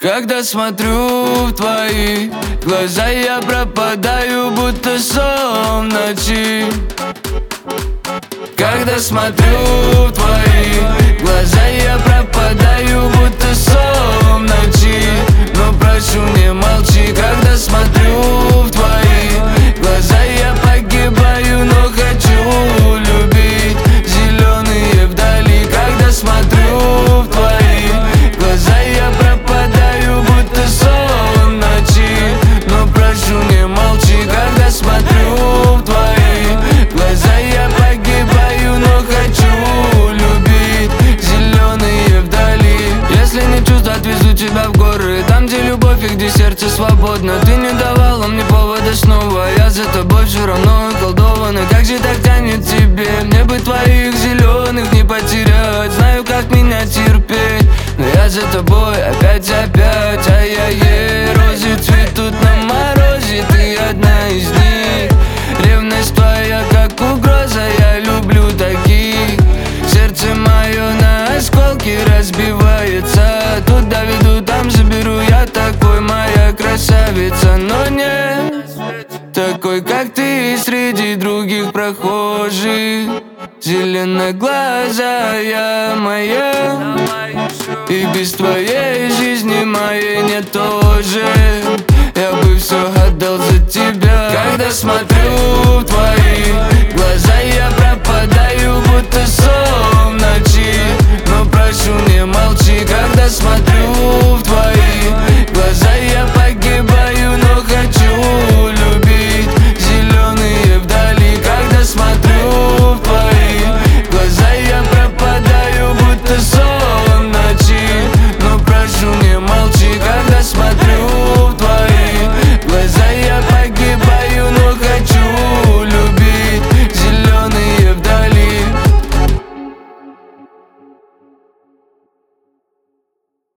Когда смотрю в твои глаза, я пропадаю, будто сон в ночи. Когда смотрю в твои глаза, я пропадаю, будто сон в ночи. Но прошу, не молчи. Когда смотрю в твои глаза, я погибаю, но хочу любить. Зеленые вдали. Когда смотрю в твои глаза, я пропадаю, будто сон в ночи. Но прошу, не молчи. Когда смотрю в твои глаза, я погибаю, но хочу любить. Зеленые вдали. Если не чувства, отвезу тебя в горы, там, где любовь и где сердце свободно. Ты не давала мне повода снова, я за тобой все равно околдован. И как же так тянет тебе? Мне бы твоих зеленых не потерять. Знаю, как меня терпеть, но я за тобой опять. Ай-яй-яй, розы цветут на морозе, ты одна из них. Ревность твоя как угроза, я люблю таких. Сердце мое на осколки разбивается. Тут доведу, там заберу, я такой, моя красавица. Но нет такой, как ты, среди других прохожих. Зеленоглазая моя, и без твоей жизни моей нет тоже. Я бы все отдал за тебя. Когда смотрю в твои глаза, я пропадаю, будто сон в ночи. Но прошу, не молчи. Когда смотрю в